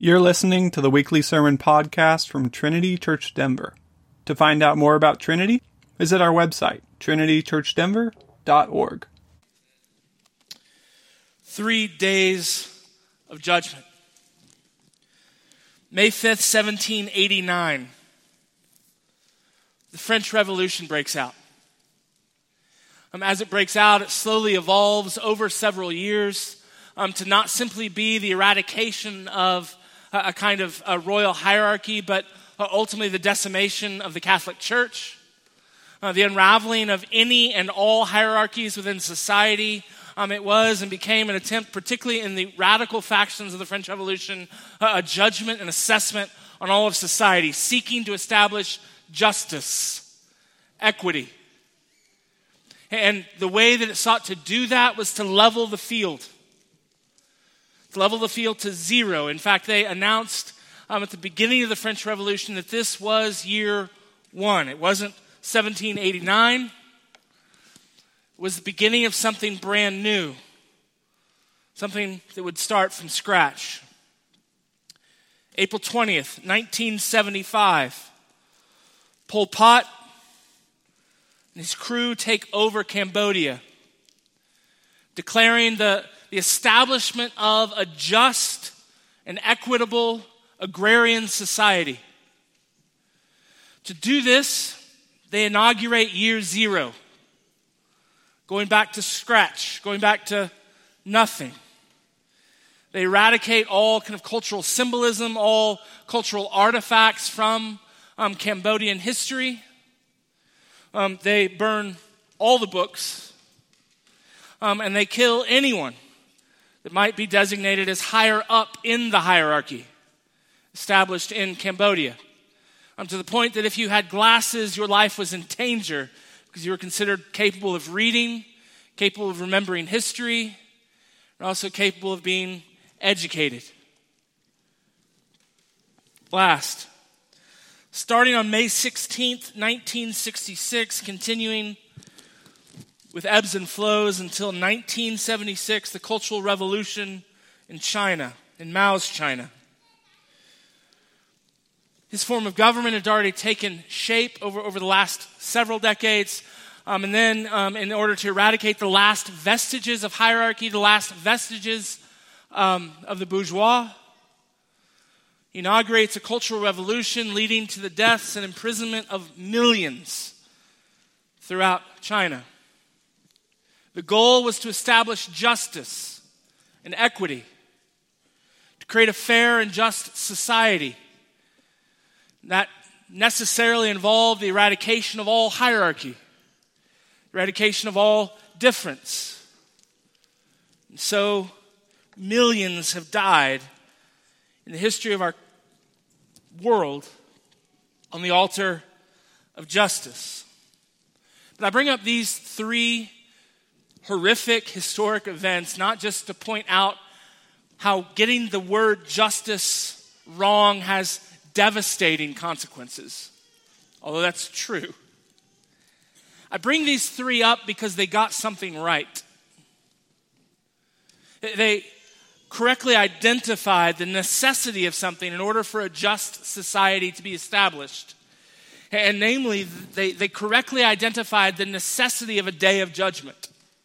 You're listening to the weekly sermon podcast from Trinity Church Denver. To find out more about Trinity, visit our website, trinitychurchdenver.org. 3 days of judgment. May 5th, 1789, the French Revolution breaks out. As it breaks out, it slowly evolves over several years to not simply be the eradication of a kind of a royal hierarchy, but ultimately the decimation of the Catholic Church, the unraveling of any and all hierarchies within society. It was and became an attempt, particularly in the radical factions of the French Revolution, a judgment and assessment on all of society, seeking to establish justice, equity. And the way that it sought to do that was to level the field. To level the field to zero. In fact, they announced at the beginning of the French Revolution that this was year one. It wasn't 1789. It was the beginning of something brand new. Something that would start from scratch. April 20th, 1975. Pol Pot and his crew take over Cambodia, declaring the establishment of a just and equitable agrarian society. To do this, they inaugurate year zero, going back to scratch, going back to nothing. They eradicate all kind of cultural symbolism, all cultural artifacts from Cambodian history. They burn all the books, and they kill anyone that might be designated as higher up in the hierarchy established in Cambodia. To the point that if you had glasses, your life was in danger because you were considered capable of reading, capable of remembering history, and also capable of being educated. Last, starting on May 16th, 1966, continuing with ebbs and flows until 1976, the Cultural Revolution in China, in Mao's China. His form of government had already taken shape over the last several decades. And then in order to eradicate the last vestiges of hierarchy, the last vestiges of the bourgeois, he inaugurates a cultural revolution leading to the deaths and imprisonment of millions throughout China. The goal was to establish justice and equity, to create a fair and just society. That necessarily involved the eradication of all hierarchy, eradication of all difference. And so millions have died in the history of our world on the altar of justice. But I bring up these three horrific historic events not just to point out how getting the word justice wrong has devastating consequences, although that's true. I bring these three up because they got something right. They correctly identified the necessity of something in order for a just society to be established. And namely, they correctly identified the necessity of a day of judgment.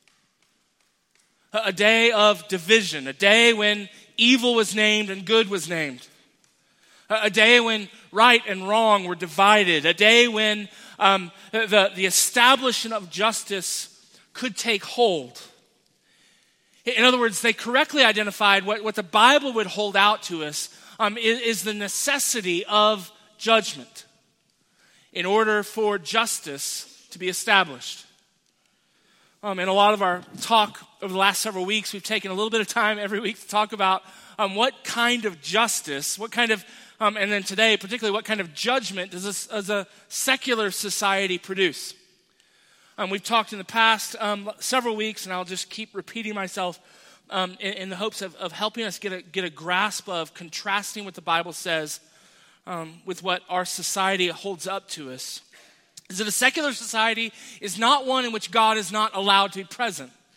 A day of division, a day when evil was named and good was named. A day when right and wrong were divided. A day when the establishment of justice could take hold. In other words, they correctly identified what the Bible would hold out to us is the necessity of judgment in order for justice to be established. In a lot of our talk over the last several weeks, we've taken a little bit of time every week to talk about what kind of justice, what kind of, and then today particularly, what kind of judgment does a secular society produce? We've talked in the past several weeks, and I'll just keep repeating myself in the hopes of helping us get a grasp of contrasting what the Bible says with what our society holds up to us. Is that a secular society is not one in which God is not allowed to be present.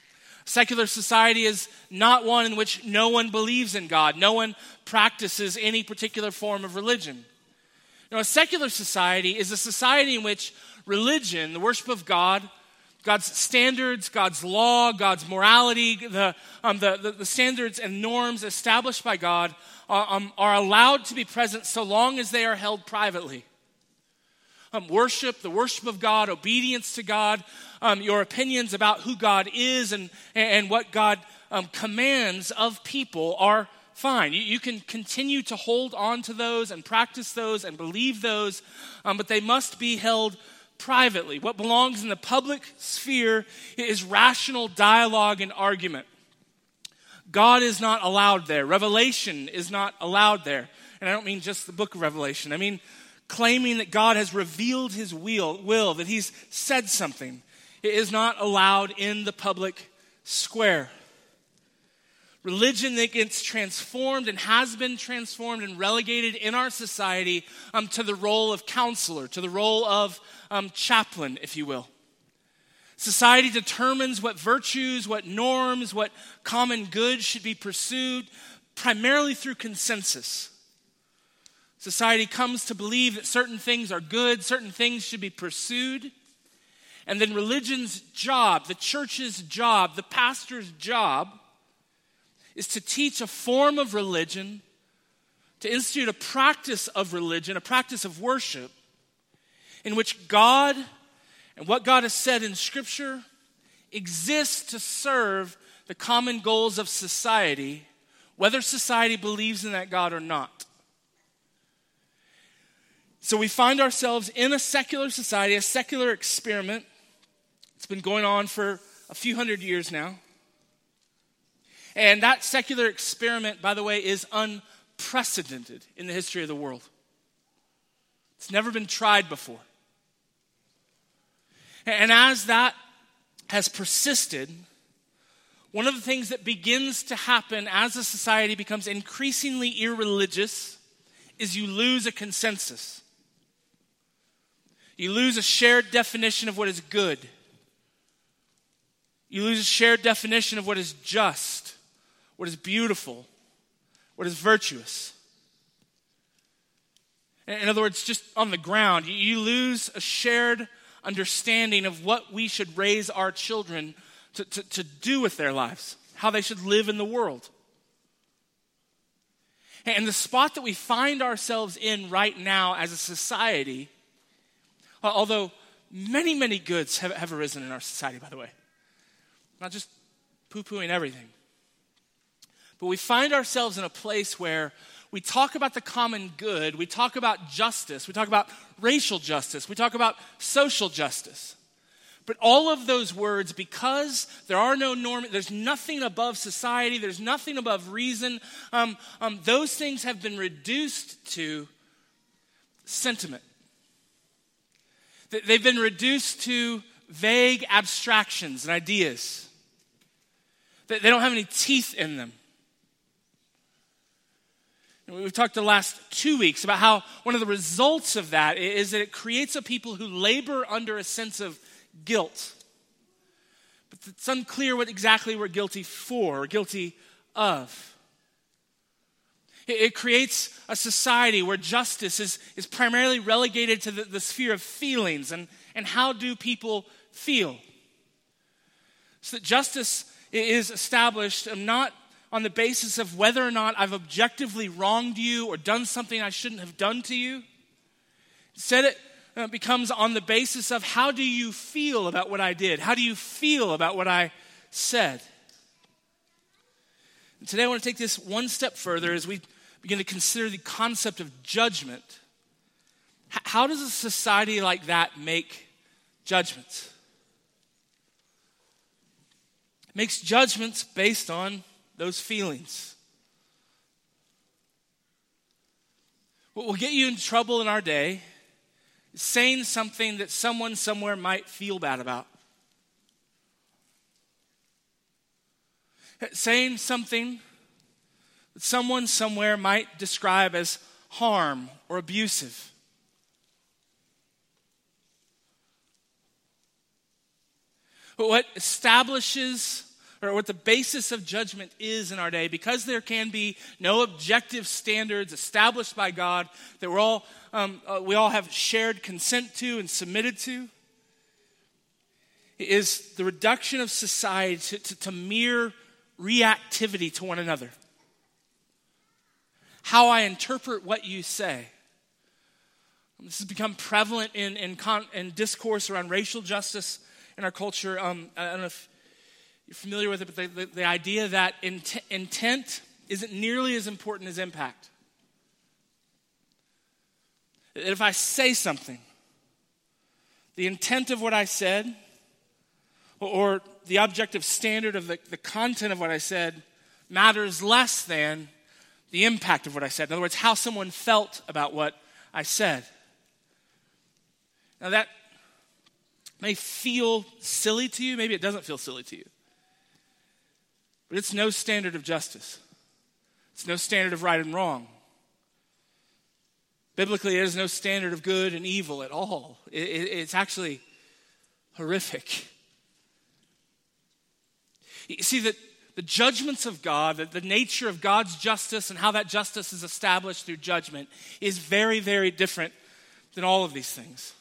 Secular society is not one in which no one believes in God. No one practices any particular form of religion. A secular society is a society in which religion, the worship of God, God's standards, God's law, God's morality, the standards and norms established by God are allowed to be present so long as they are held privately. Worship, the worship of God, obedience to God, your opinions about who God is and what God commands of people are fine. You can continue to hold on to those and practice those and believe those, but they must be held privately. What belongs in the public sphere is rational dialogue and argument. God is not allowed there. Revelation is not allowed there. And I don't mean just the book of Revelation. I mean claiming that God has revealed his will, that he's said something. It is not allowed in the public square. Religion that gets transformed and has been transformed and relegated in our society to the role of counselor, to the role of chaplain, if you will. Society determines what virtues, what norms, what common goods should be pursued, primarily through consensus. Society comes to believe that certain things are good, certain things should be pursued. And then religion's job, the church's job, the pastor's job is to teach a form of religion, to institute a practice of religion, a practice of worship, in which God and what God has said in Scripture exists to serve the common goals of society, whether society believes in that God or not. So we find ourselves in a secular society, a secular experiment. It's been going on for a few hundred years now. And that secular experiment, by the way, is unprecedented in the history of the world. It's never been tried before. And as that has persisted, one of the things that begins to happen as a society becomes increasingly irreligious is you lose a consensus. You lose a shared definition of what is good. You lose a shared definition of what is just, what is beautiful, what is virtuous. In other words, just on the ground, you lose a shared understanding of what we should raise our children to do with their lives, how they should live in the world. And the spot that we find ourselves in right now as a society, although many, many goods have arisen in our society, by the way, not just poo-pooing everything, but we find ourselves in a place where we talk about the common good, we talk about justice, we talk about racial justice, we talk about social justice. But all of those words, because there are no norms, there's nothing above society, there's nothing above reason, those things have been reduced to sentiment. They've been reduced to vague abstractions and ideas. They don't have any teeth in them. We've talked the last 2 weeks about how one of the results of that is that it creates a people who labor under a sense of guilt. But it's unclear what exactly we're guilty for or guilty of. It creates a society where justice is primarily relegated to the sphere of feelings and how do people feel. So that justice is established not on the basis of whether or not I've objectively wronged you or done something I shouldn't have done to you. Instead, it becomes on the basis of how do you feel about what I did? How do you feel about what I said? And today I want to take this one step further as we begin to consider the concept of judgment. How does a society like that make judgments? It makes judgments based on those feelings. What will get you in trouble in our day is saying something that someone somewhere might feel bad about. Saying something that someone somewhere might describe as harm or abusive. But what establishes or what the basis of judgment is in our day, because there can be no objective standards established by God that we all have shared consent to and submitted to, is the reduction of society to mere reactivity to one another. How I interpret what you say. This has become prevalent in discourse around racial justice in our culture. I don't know if you're familiar with it, but the idea that intent isn't nearly as important as impact. If I say something, the intent of what I said, or the objective standard of the content of what I said, matters less than the impact of what I said. In other words, how someone felt about what I said. Now that may feel silly to you. Maybe it doesn't feel silly to you. But it's no standard of justice. It's no standard of right and wrong. Biblically, it is no standard of good and evil at all. It's actually horrific. You see, that the judgments of God, the nature of God's justice and how that justice is established through judgment is very, very different than all of these things.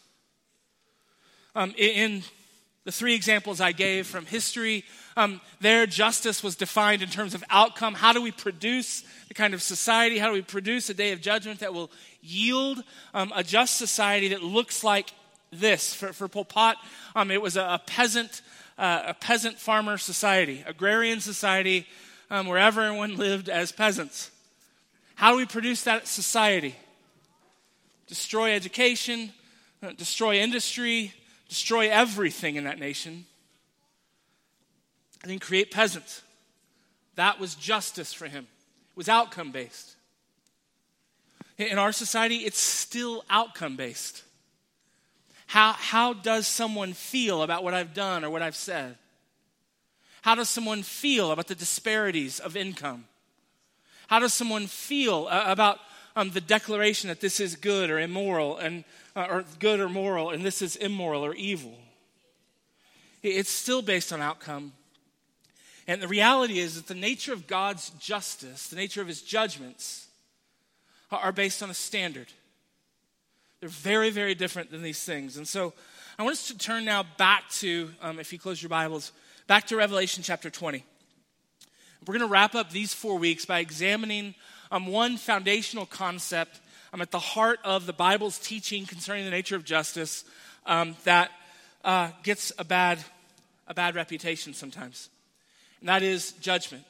In the three examples I gave from history, their justice was defined in terms of outcome. How do we produce the kind of society? How do we produce a day of judgment that will yield a just society that looks like this? For Pol Pot, it was a peasant farmer society, agrarian society, where everyone lived as peasants. How do we produce that society? Destroy education, destroy industry, destroy everything in that nation, and then create peasants. That was justice for him. It was outcome-based. In our society, it's still outcome-based. How does someone feel about what I've done or what I've said? How does someone feel about the disparities of income? How does someone feel about the declaration that this is good or immoral, or good or moral, and this is immoral or evil? It's still based on outcome. And the reality is that the nature of God's justice, the nature of his judgments, are based on a standard. They're very, very different than these things. And so I want us to turn now back to, if you close your Bibles, back to Revelation chapter 20. We're going to wrap up these 4 weeks by examining one foundational concept at the heart of the Bible's teaching concerning the nature of justice that gets a bad reputation sometimes. And that is judgment.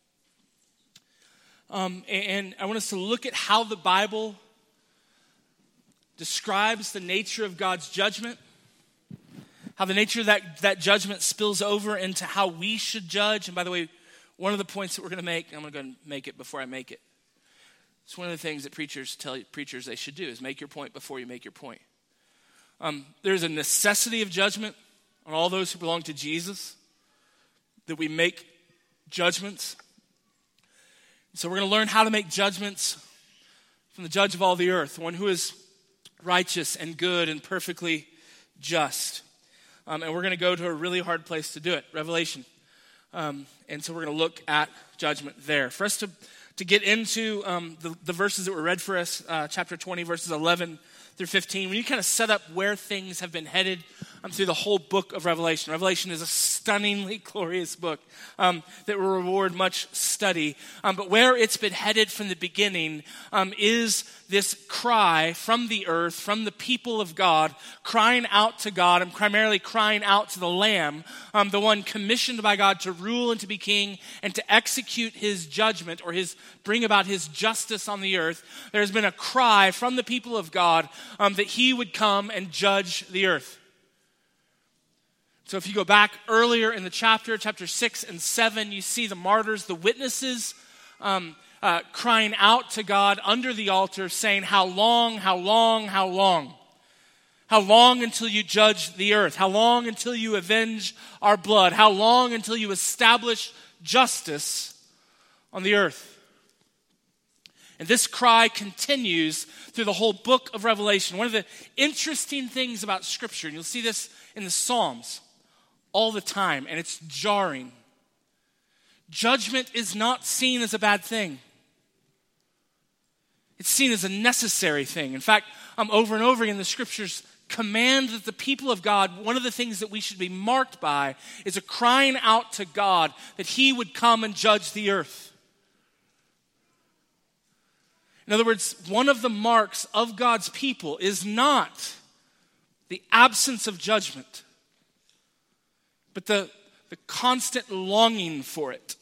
And I want us to look at how the Bible describes the nature of God's judgment, how the nature of that judgment spills over into how we should judge. And by the way, one of the points that we're going to make, I'm going to go and make it before I make it. It's one of the things that preachers tell preachers they should do, is make your point before you make your point. There's a necessity of judgment on all those who belong to Jesus, that we make judgments. So we're going to learn how to make judgments from the judge of all the earth, one who is righteous and good and perfectly just. And we're going to go to a really hard place to do it, Revelation. And so we're going to look at judgment there. For us to get into the verses that were read for us, chapter 20, verses 11 through 15, when you kind of set up where things have been headed through the whole book of Revelation. Revelation is a stunningly glorious book that will reward much study. But where it's been headed from the beginning is this cry from the earth, from the people of God, crying out to God, and primarily crying out to the Lamb, the one commissioned by God to rule and to be king and to execute his judgment, or bring about his justice on the earth. There's been a cry from the people of God that he would come and judge the earth. So if you go back earlier in the chapter 6 and 7, you see the martyrs, the witnesses, crying out to God under the altar, saying, how long, how long, how long? How long until you judge the earth? How long until you avenge our blood? How long until you establish justice on the earth? And this cry continues through the whole book of Revelation. One of the interesting things about Scripture, and you'll see this in the Psalms all the time, and it's jarring, judgment is not seen as a bad thing. It's seen as a necessary thing. In fact, over and over again, the scriptures command that the people of God, one of the things that we should be marked by is a crying out to God that he would come and judge the earth. In other words, one of the marks of God's people is not the absence of judgment, but the constant longing for it.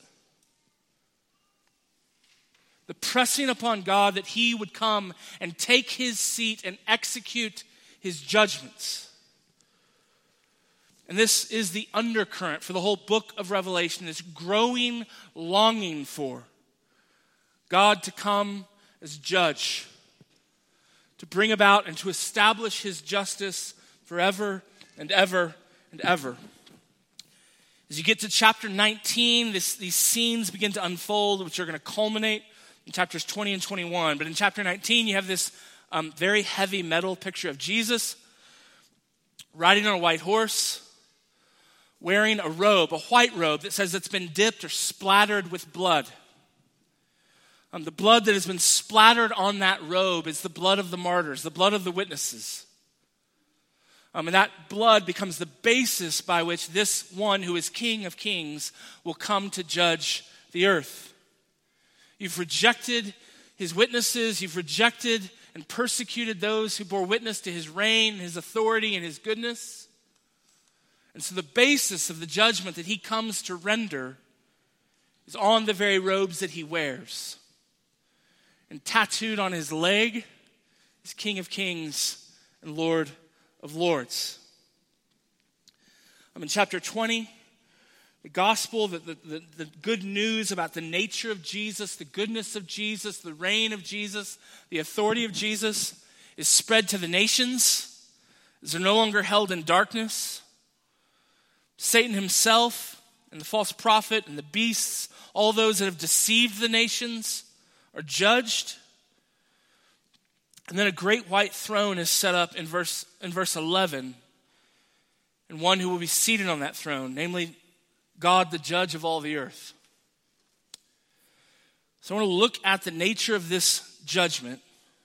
The pressing upon God that he would come and take his seat and execute his judgments. And this is the undercurrent for the whole book of Revelation, this growing longing for God to come as judge, to bring about and to establish his justice forever and ever and ever. As you get to chapter 19, these scenes begin to unfold, which are going to culminate in chapters 20 and 21. But in chapter 19, you have this very heavy metal picture of Jesus riding on a white horse, wearing a robe, a white robe that says it's been dipped or splattered with blood. The blood that has been splattered on that robe is the blood of the martyrs, the blood of the witnesses. And that blood becomes the basis by which this one who is King of Kings will come to judge the earth. You've rejected his witnesses. You've rejected and persecuted those who bore witness to his reign, his authority, and his goodness. And so the basis of the judgment that he comes to render is on the very robes that he wears. And tattooed on his leg is King of Kings and Lord of Lords. In chapter 20, the gospel, the good news about the nature of Jesus, the goodness of Jesus, the reign of Jesus, the authority of Jesus is spread to the nations. They're no longer held in darkness. Satan himself and the false prophet and the beasts, all those that have deceived the nations, are judged. And then a great white throne is set up in verse 11. And one who will be seated on that throne, namely God, the judge of all the earth. So I want to look at the nature of this judgment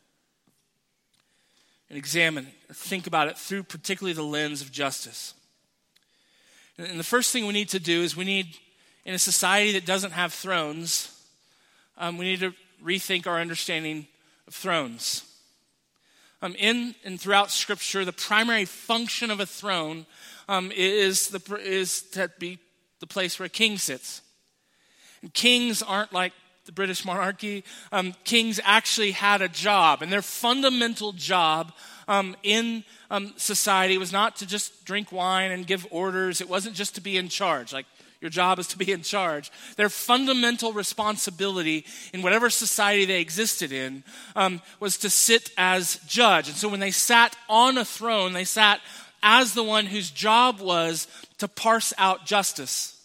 and examine it, think about it through particularly the lens of justice. And the first thing we need to do is in a society that doesn't have thrones, we need to rethink our understanding of thrones. In and throughout Scripture, the primary function of a throne is to be the place where a king sits. And kings aren't like the British monarchy. Kings actually had a job, and their fundamental job in society was not to just drink wine and give orders. It wasn't just to be in charge. Like, your job is to be in charge. Their fundamental responsibility in whatever society they existed in was to sit as judge. And so when they sat on a throne, they sat as the one whose job was to parse out justice.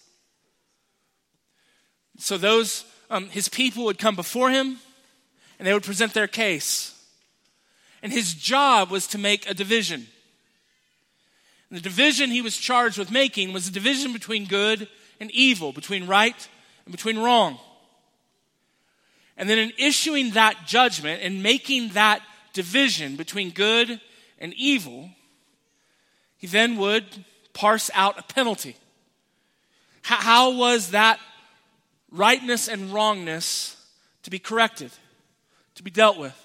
So his people would come before him and they would present their case. And his job was to make a division. And the division he was charged with making was a division between good and evil, between right and between wrong. And then in issuing that judgment and making that division between good and evil, he then would parse out a penalty. How was that rightness and wrongness to be corrected, to be dealt with?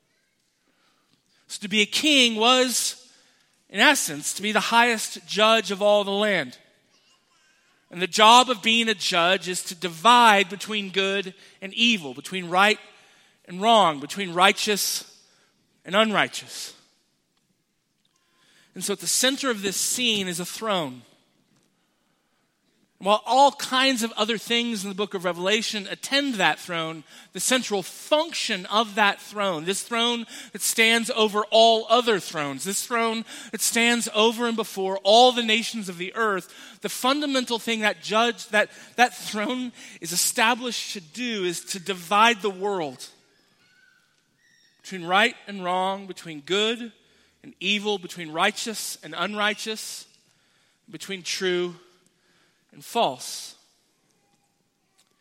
So to be a king was, in essence, to be the highest judge of all the land. And the job of being a judge is to divide between good and evil, between right and wrong, between righteous and unrighteous. And so at the center of this scene is a throne. While all kinds of other things in the book of Revelation attend that throne, the central function of that throne, this throne that stands over all other thrones, this throne that stands over and before all the nations of the earth, the fundamental thing that throne is established to do is to divide the world between right and wrong, between good and evil, between righteous and unrighteous, between true and false.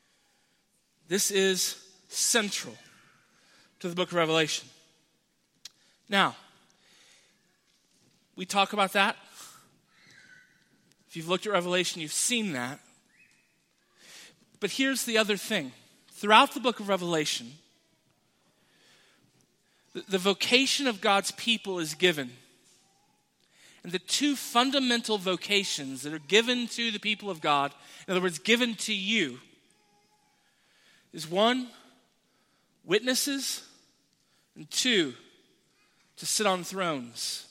This is central to the book of Revelation. Now, we talk about that. If you've looked at Revelation, you've seen that. But here's the other thing. Throughout the book of Revelation, the vocation of God's people is given. And the two fundamental vocations that are given to the people of God, in other words, given to you, is one, witnesses, and two, to sit on thrones.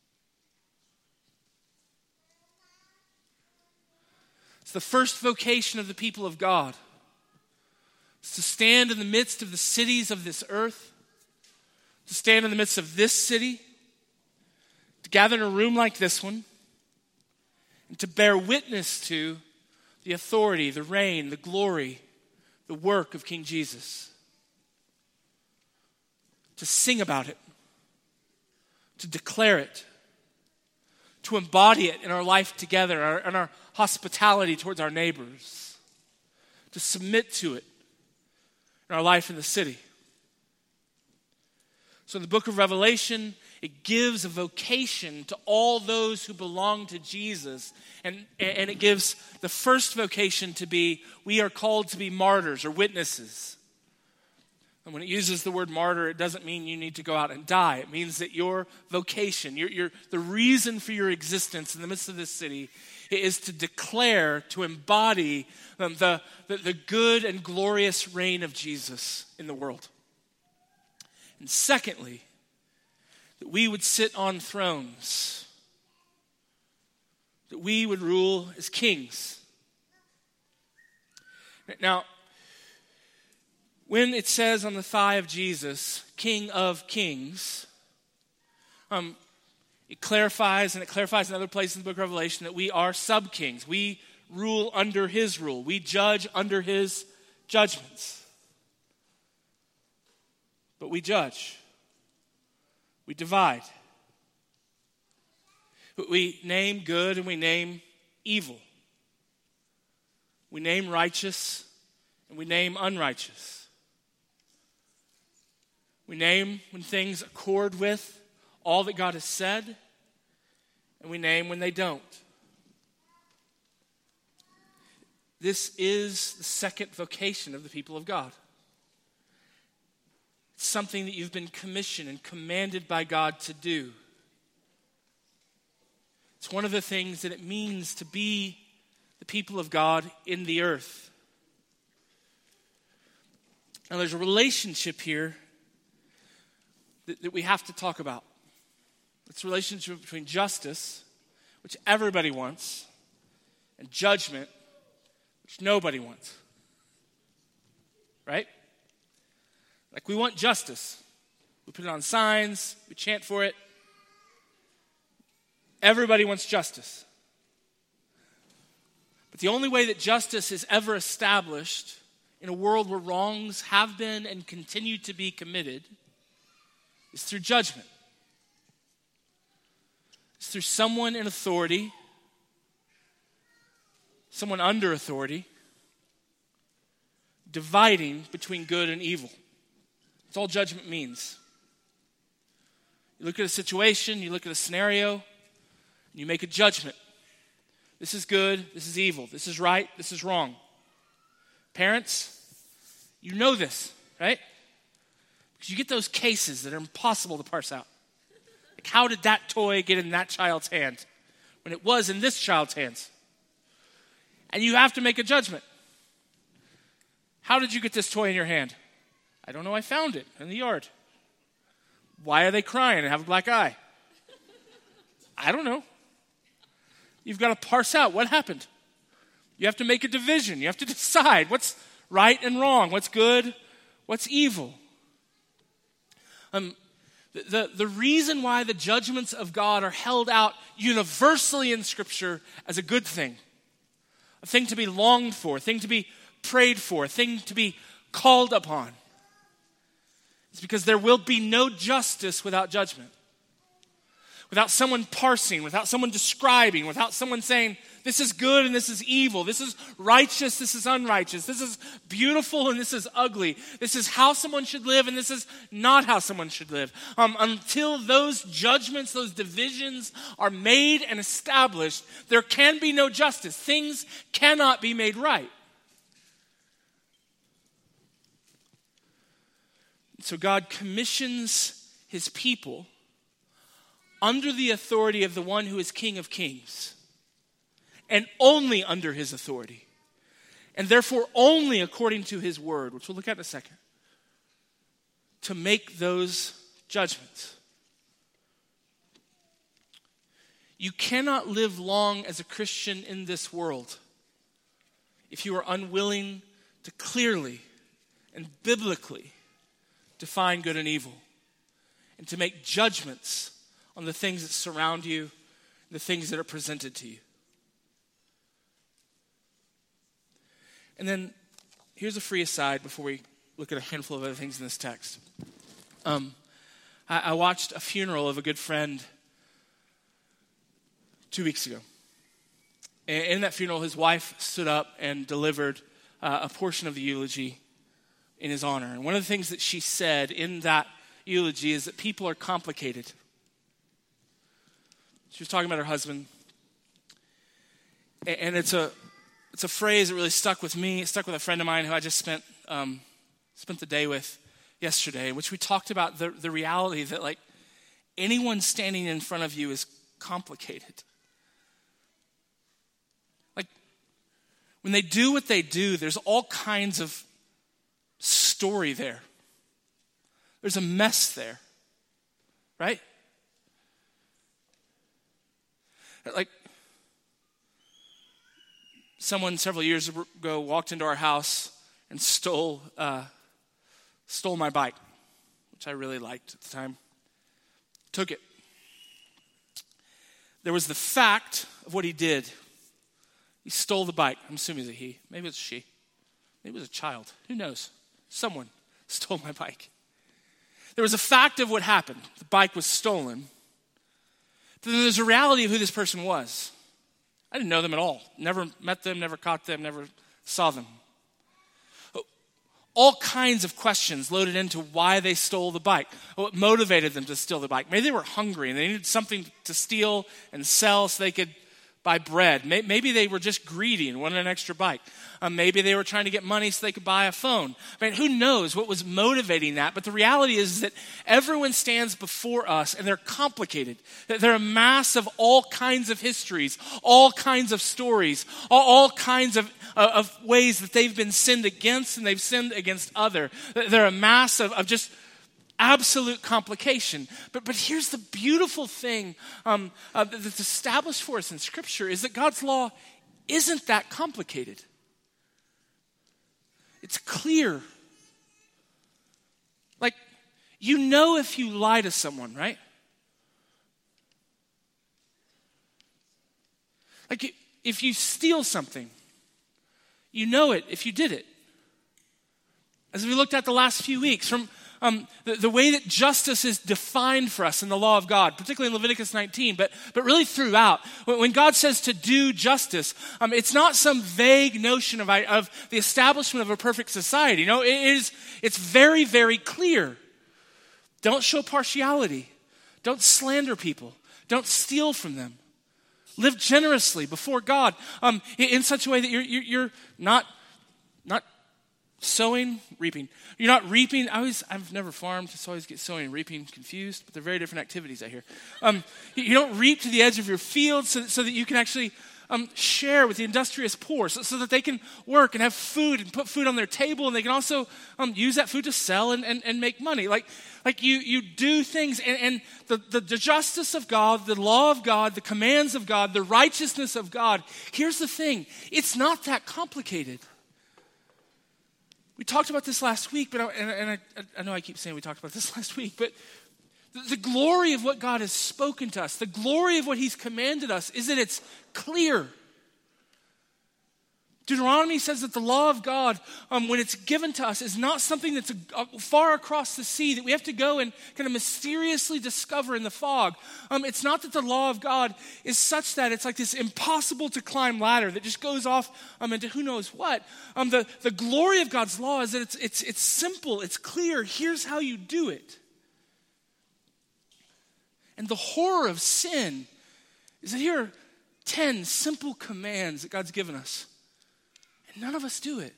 It's the first vocation of the people of God. It's to stand in the midst of the cities of this earth, to stand in the midst of this city, to gather in a room like this one, and to bear witness to the authority, the reign, the glory, the work of King Jesus. To sing about it, to declare it, to embody it in our life together, in our hospitality towards our neighbors, to submit to it in our life in the city. So in the book of Revelation, it gives a vocation to all those who belong to Jesus. And it gives the first vocation to be, we are called to be martyrs or witnesses. And when it uses the word martyr, it doesn't mean you need to go out and die. It means that your vocation, the reason for your existence in the midst of this city is to declare, to embody the good and glorious reign of Jesus in the world. And secondly, that we would sit on thrones, that we would rule as kings. Now, when it says on the thigh of Jesus, King of Kings, it clarifies, and it clarifies in other places in the book of Revelation, that we are sub-kings. We rule under his rule. We judge under his judgments. But we judge. We divide. We name good and we name evil. We name righteous and we name unrighteous. We name when things accord with all that God has said, and we name when they don't. This is the second vocation of the people of God. It's something that you've been commissioned and commanded by God to do. It's one of the things that it means to be the people of God in the earth. Now there's a relationship here that we have to talk about. It's a relationship between justice, which everybody wants, and judgment, which nobody wants. Right? Like, we want justice. We put it on signs, we chant for it. Everybody wants justice. But the only way that justice is ever established in a world where wrongs have been and continue to be committed is through judgment. It's through someone in authority, someone under authority, dividing between good and evil. That's all judgment means. You look at a situation, you look at a scenario, and you make a judgment. This is good, this is evil, this is right, this is wrong. Parents, you know this, right? Because you get those cases that are impossible to parse out. Like, how did that toy get in that child's hand when it was in this child's hands? And you have to make a judgment. How did you get this toy in your hand? I don't know, I found it in the yard. Why are they crying and have a black eye? I don't know. You've got to parse out what happened. You have to make a division. You have to decide what's right and wrong, what's good, what's evil. The reason why the judgments of God are held out universally in Scripture as a good thing, a thing to be longed for, a thing to be prayed for, a thing to be called upon, is because there will be no justice without judgment. without someone parsing, without someone describing, without someone saying, this is good and this is evil, this is righteous, this is unrighteous, this is beautiful and this is ugly, this is how someone should live and this is not how someone should live. Until those judgments, those divisions are made and established, there can be no justice. Things cannot be made right. So God commissions his people under the authority of the one who is King of Kings, and only under his authority, and therefore only according to his word, which we'll look at in a second, to make those judgments. You cannot live long as a Christian in this world if you are unwilling to clearly and biblically define good and evil, and to make judgments on the things that surround you, the things that are presented to you. And then here's a free aside before we look at a handful of other things in this text. I watched a funeral of a good friend 2 weeks ago. And in that funeral, his wife stood up and delivered a portion of the eulogy in his honor. And one of the things that she said in that eulogy is that people are complicated. She was talking about her husband. And it's a phrase that really stuck with me. It stuck with a friend of mine who I just spent the day with yesterday, in which we talked about the reality that, like, anyone standing in front of you is complicated. Like, when they do what they do, there's all kinds of story there. There's a mess there, right? Like, someone several years ago walked into our house and stole my bike, which I really liked at the time. Took it. There was the fact of what he did. He stole the bike. I'm assuming it's a he. Maybe it's a she. Maybe it was a child. Who knows? Someone stole my bike. There was a fact of what happened. The bike was stolen. But then there's a reality of who this person was. I didn't know them at all. Never met them, never caught them, never saw them. All kinds of questions loaded into why they stole the bike. What motivated them to steal the bike? Maybe they were hungry and they needed something to steal and sell so they could buy bread. Maybe they were just greedy and wanted an extra bike. Maybe they were trying to get money so they could buy a phone. I mean, who knows what was motivating that? But the reality is that everyone stands before us and they're complicated. They're a mass of all kinds of histories, all kinds of stories, all kinds of ways that they've been sinned against and they've sinned against other. They're a mass of just absolute complication. But here's the beautiful thing that's established for us in Scripture is that God's law isn't that complicated. It's clear. Like, you know if you lie to someone, right? Like, if you steal something, you know it if you did it. As we looked at the last few weeks, from the way that justice is defined for us in the law of God, particularly in Leviticus 19, but really throughout. When God says to do justice, it's not some vague notion of the establishment of a perfect society. No, it's very, very clear. Don't show partiality. Don't slander people. Don't steal from them. Live generously before God in such a way that you're not sowing, reaping. You're not reaping. I've never farmed, so I always get sowing and reaping confused, but they're very different activities, I hear. You don't reap to the edge of your field so that you can actually share with the industrious poor so that they can work and have food and put food on their table, and they can also use that food to sell and make money. Like you do things, and the justice of God, the law of God, the commands of God, the righteousness of God. Here's the thing. It's not that complicated. We talked about this last week, but I know I keep saying we talked about this last week, but the glory of what God has spoken to us, the glory of what he's commanded us is that it's clear. Deuteronomy says that the law of God, when it's given to us, is not something that's far across the sea that we have to go and kind of mysteriously discover in the fog. It's not that the law of God is such that it's like this impossible to climb ladder that just goes off into who knows what. The glory of God's law is that it's simple, it's clear. Here's how you do it. And the horror of sin is that here are 10 simple commands that God's given us. None of us do it.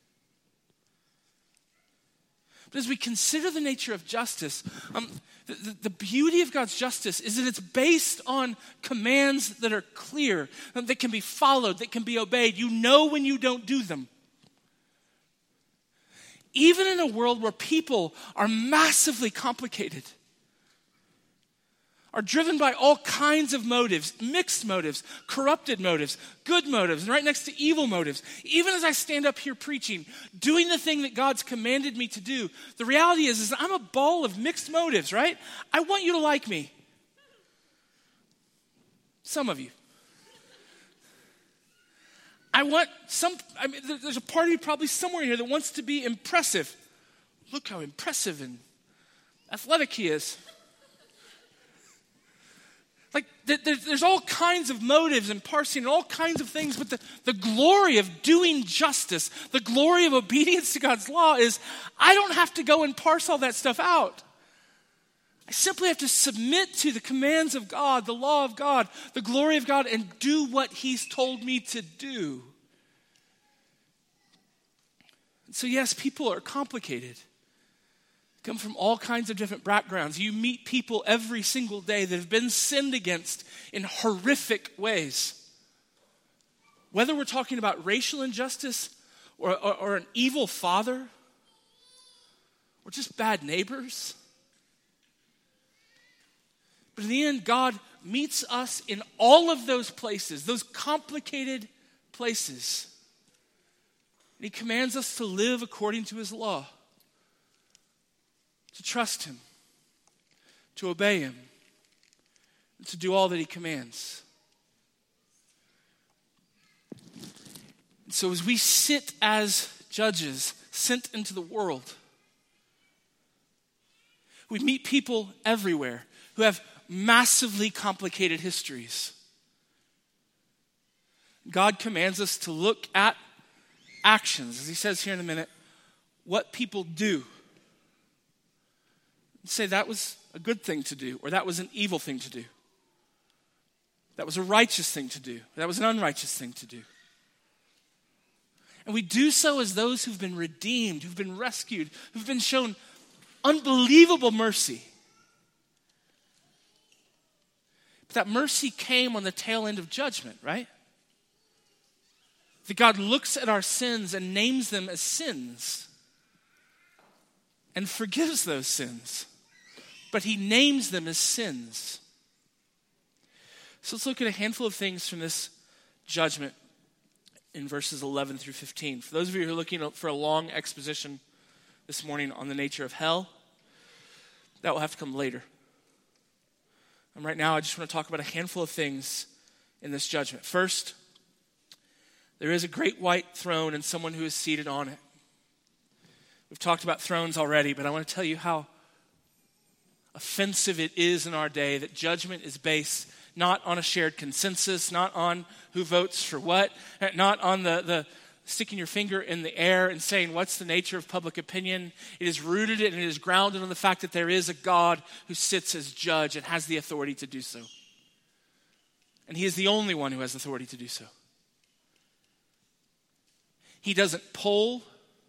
But as we consider the nature of justice, the beauty of God's justice is that it's based on commands that are clear, that can be followed, that can be obeyed. You know when you don't do them. Even in a world where people are massively complicated, are driven by all kinds of motives, mixed motives, corrupted motives, good motives, and right next to evil motives. Even as I stand up here preaching, doing the thing that God's commanded me to do, the reality is I'm a ball of mixed motives, right? I want you to like me. Some of you. There's a part of you probably somewhere here that wants to be impressive. Look how impressive and athletic he is. Like, there's all kinds of motives and parsing and all kinds of things, but the glory of doing justice, the glory of obedience to God's law is I don't have to go and parse all that stuff out. I simply have to submit to the commands of God, the law of God, the glory of God, and do what He's told me to do. And so yes, people are complicated. Come from all kinds of different backgrounds. You meet people every single day that have been sinned against in horrific ways. Whether we're talking about racial injustice or an evil father or just bad neighbors. But in the end, God meets us in all of those places, those complicated places. And He commands us to live according to His law. To trust Him, to obey Him, and to do all that He commands. And so as we sit as judges sent into the world, we meet people everywhere who have massively complicated histories. God commands us to look at actions, as He says here in a minute, what people do. Say that was a good thing to do, or that was an evil thing to do. That was a righteous thing to do, or that was an unrighteous thing to do. And we do so as those who've been redeemed, who've been rescued, who've been shown unbelievable mercy. But that mercy came on the tail end of judgment, right? That God looks at our sins and names them as sins and forgives those sins. But He names them as sins. So let's look at a handful of things from this judgment in verses 11 through 15. For those of you who are looking for a long exposition this morning on the nature of hell, that will have to come later. And right now I just want to talk about a handful of things in this judgment. First, there is a great white throne and someone who is seated on it. We've talked about thrones already, but I want to tell you how offensive it is in our day that judgment is based not on a shared consensus, not on who votes for what, not on the sticking your finger in the air and saying what's the nature of public opinion. It is rooted and it is grounded on the fact that there is a God who sits as judge and has the authority to do so. And He is the only one who has authority to do so. He doesn't poll.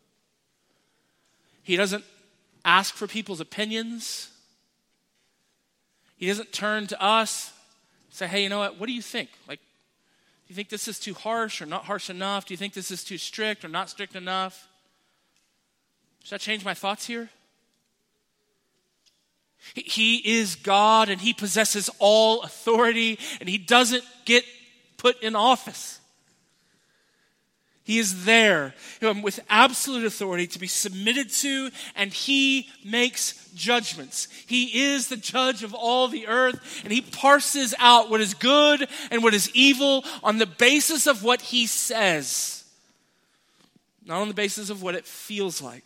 He doesn't ask for people's opinions. He doesn't turn to us and say, hey, you know what do you think? Like, do you think this is too harsh or not harsh enough? Do you think this is too strict or not strict enough? Should I change my thoughts here? He is God and He possesses all authority and He doesn't get put in office. He is there with absolute authority to be submitted to, and He makes judgments. He is the judge of all the earth, and He parses out what is good and what is evil on the basis of what He says. not on the basis of what it feels like.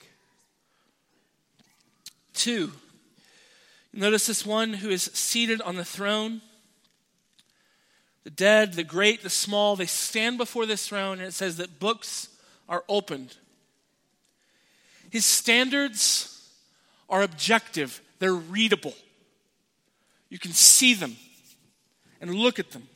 2, notice this one who is seated on the throne. The dead, the great, the small, they stand before this throne, and it says that books are opened. His standards are objective. They're readable. You can see them and look at them.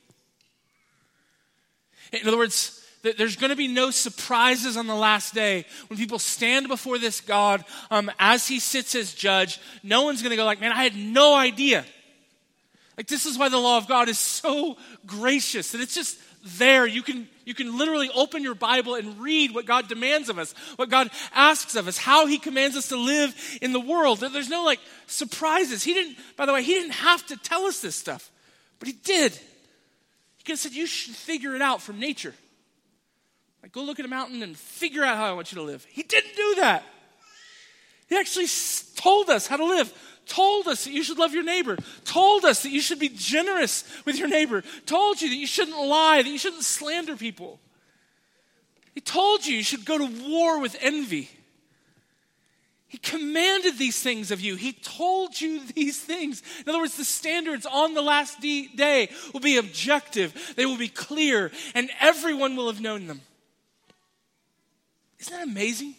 In other words, there's going to be no surprises on the last day when people stand before this God as he sits as judge. No one's going to go like, man, I had no idea. Like, this is why the law of God is so gracious, that it's just there. You can literally open your Bible and read what God demands of us, what God asks of us, how he commands us to live in the world. There's no like surprises. By the way, he didn't have to tell us this stuff, but he did. He could have said, you should figure it out from nature. Like, go look at a mountain and figure out how I want you to live. He didn't do that. He actually told us how to live. Told us that you should love your neighbor, told us that you should be generous with your neighbor, told you that you shouldn't lie, that you shouldn't slander people. He told you should go to war with envy. He commanded these things of you. He told you these things. In other words, the standards on the last day will be objective, they will be clear, and everyone will have known them. Isn't that amazing?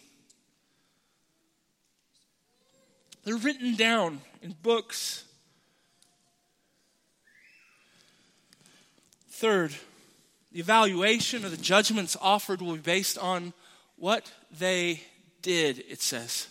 They're written down in books. 3rd, the evaluation or the judgments offered will be based on what they did, it says.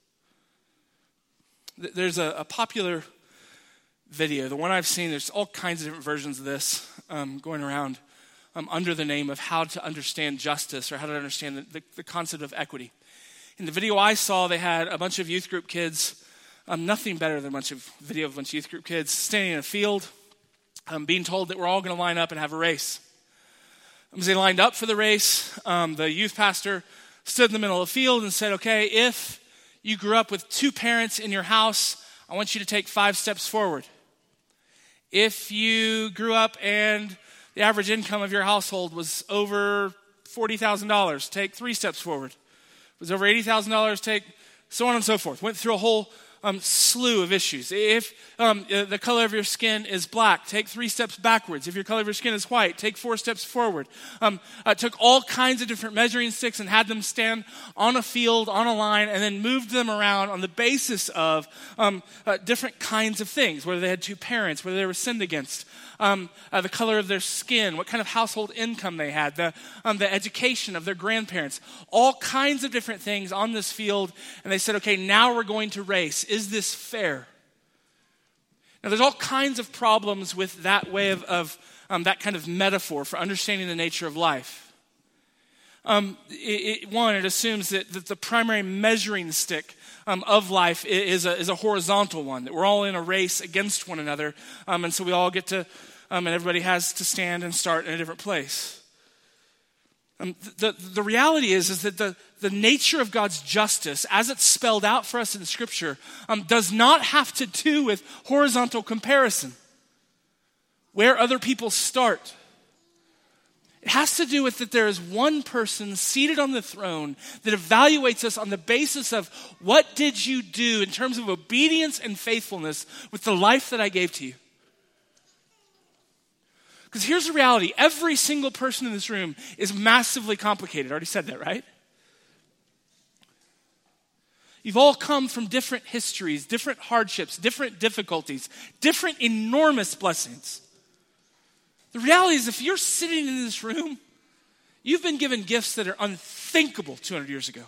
There's a popular video, the one I've seen, there's all kinds of different versions of this going around under the name of how to understand justice or how to understand the concept of equity. In the video I saw, they had a bunch of youth group kids, nothing better than a bunch of youth group kids standing in a field, being told that we're all going to line up and have a race. As they lined up for the race, the youth pastor stood in the middle of the field and said, okay, if you grew up with 2 parents in your house, I want you to take 5 steps forward. If you grew up and the average income of your household was over $40,000, take 3 steps forward. If it was over $80,000, take so on and so forth. Went through a whole slew of issues. If the color of your skin is black, take 3 steps backwards. If your color of your skin is white, take 4 steps forward. Took all kinds of different measuring sticks and had them stand on a field, on a line, and then moved them around on the basis of different kinds of things, whether they had 2 parents, whether they were sinned against, the color of their skin, what kind of household income they had, the education of their grandparents, all kinds of different things on this field. And they said, okay, now we're going to race. Is this fair? Now, there's all kinds of problems with that way of that kind of metaphor for understanding the nature of life. It assumes that the primary measuring stick of life is a horizontal one, that we're all in a race against one another, and so we all get to, and everybody has to stand and start in a different place. The reality is that the nature of God's justice, as it's spelled out for us in Scripture, does not have to do with horizontal comparison, where other people start. It has to do with that there is one person seated on the throne that evaluates us on the basis of what did you do in terms of obedience and faithfulness with the life that I gave to you. Because here's the reality. Every single person in this room is massively complicated. I already said that, right? You've all come from different histories, different hardships, different difficulties, different enormous blessings. The reality is if you're sitting in this room, you've been given gifts that are unthinkable 200 years ago.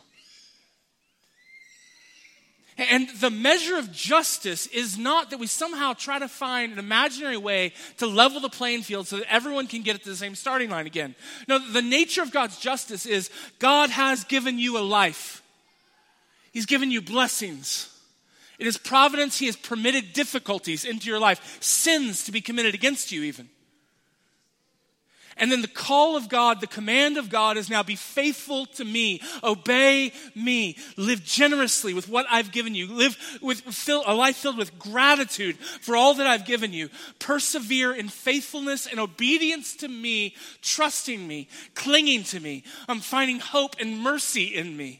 And the measure of justice is not that we somehow try to find an imaginary way to level the playing field so that everyone can get to the same starting line again. No, the nature of God's justice is God has given you a life. He's given you blessings. In His providence, He has permitted difficulties into your life, sins to be committed against you even. And then the call of God, the command of God is now be faithful to me, obey me, live generously with what I've given you, live with a life filled with gratitude for all that I've given you, persevere in faithfulness and obedience to me, trusting me, clinging to me, finding hope and mercy in me.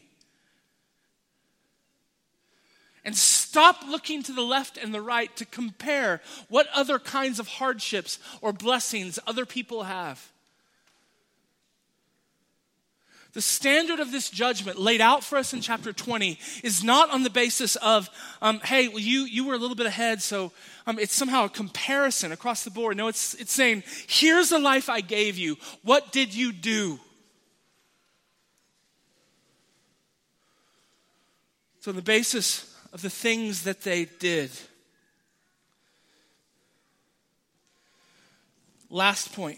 And stop looking to the left and the right to compare what other kinds of hardships or blessings other people have. The standard of this judgment laid out for us in chapter 20 is not on the basis of, hey, well, you were a little bit ahead, so it's somehow a comparison across the board. No, it's saying, here's the life I gave you. What did you do? So on the basis of the things that they did. Last point.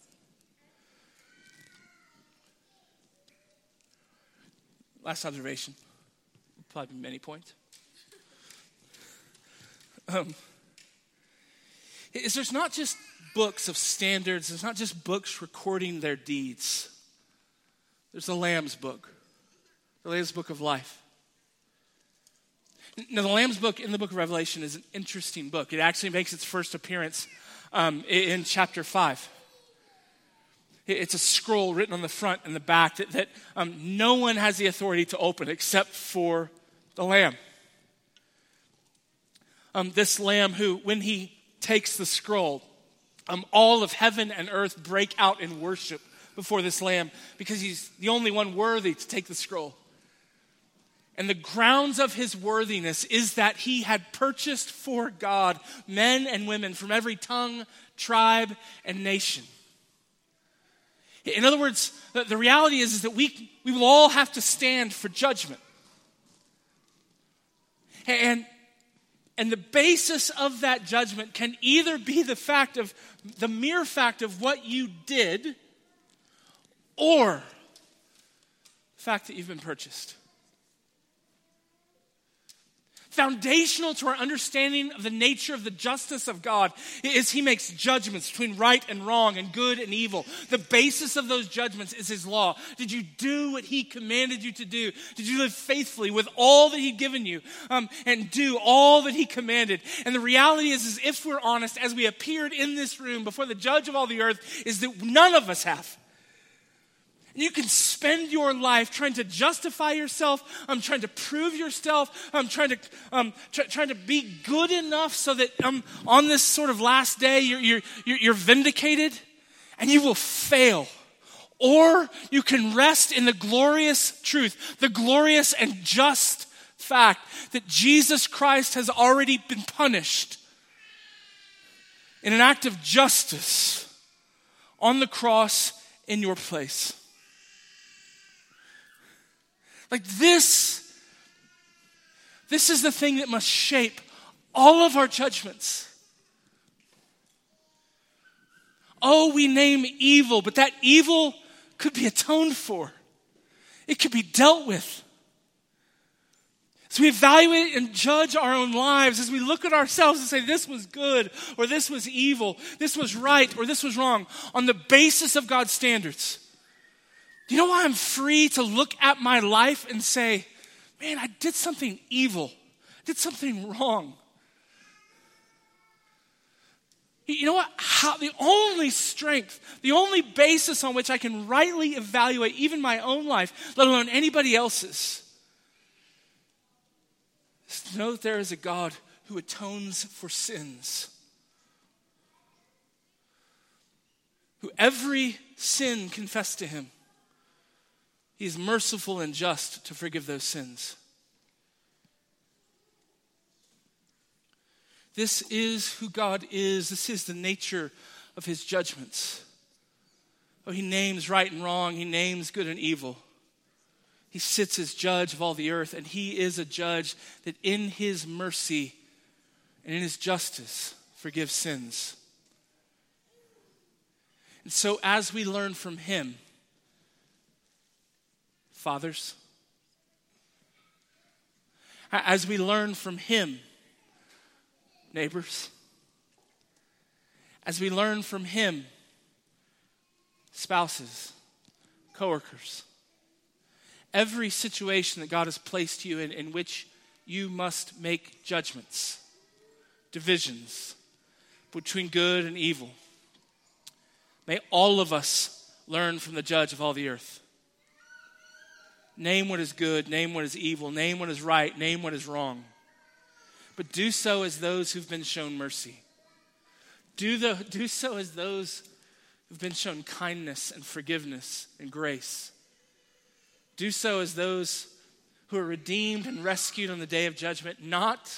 Last observation. Probably many points. Is there's not just books of standards. There's not just books recording their deeds. There's the Lamb's book. The Lamb's book of life. Now, the Lamb's book in the book of Revelation is an interesting book. It actually makes its first appearance in chapter 5. It's a scroll written on the front and the back that no one has the authority to open except for the Lamb. This Lamb who, when he takes the scroll, all of heaven and earth break out in worship before this Lamb because he's the only one worthy to take the scroll. And the grounds of his worthiness is that he had purchased for God men and women from every tongue, tribe, and nation. In other words, the reality is that we will all have to stand for judgment. And the basis of that judgment can either be the mere fact of what you did, or the fact that you've been purchased. Foundational to our understanding of the nature of the justice of God is he makes judgments between right and wrong and good and evil. The basis of those judgments is his law. Did you do what he commanded you to do? Did you live faithfully with all that he'd given you and do all that he commanded? And the reality is if we're honest, as we appeared in this room before the judge of all the earth, is that none of us have. You can spend your life trying to justify yourself, trying to prove yourself, trying to be good enough so that on this sort of last day you're vindicated, and you will fail. Or you can rest in the glorious truth, the glorious and just fact that Jesus Christ has already been punished in an act of justice on the cross in your place. Like this is the thing that must shape all of our judgments. Oh, we name evil, but that evil could be atoned for. It could be dealt with. So we evaluate and judge our own lives as we look at ourselves and say, this was good, or this was evil, this was right, or this was wrong, on the basis of God's standards. Do you know why I'm free to look at my life and say, man, I did something evil. I did something wrong. You know what? The only strength, the only basis on which I can rightly evaluate even my own life, let alone anybody else's, is to know that there is a God who atones for sins. Who every sin confessed to him. He is merciful and just to forgive those sins. This is who God is. This is the nature of his judgments. Oh, he names right and wrong. He names good and evil. He sits as judge of all the earth, and he is a judge that in his mercy and in his justice forgives sins. And so as we learn from him, fathers, as we learn from him, neighbors, as we learn from him, spouses, coworkers. Every situation that God has placed you in which you must make judgments, divisions between good and evil. May all of us learn from the judge of all the earth. Name what is good, name what is evil, name what is right, name what is wrong. But do so as those who've been shown mercy. Do so as those who've been shown kindness and forgiveness and grace. Do so as those who are redeemed and rescued on the day of judgment, not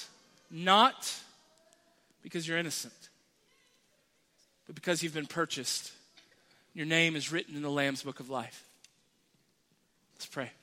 because you're innocent, but because you've been purchased. Your name is written in the Lamb's Book of Life. Let's pray.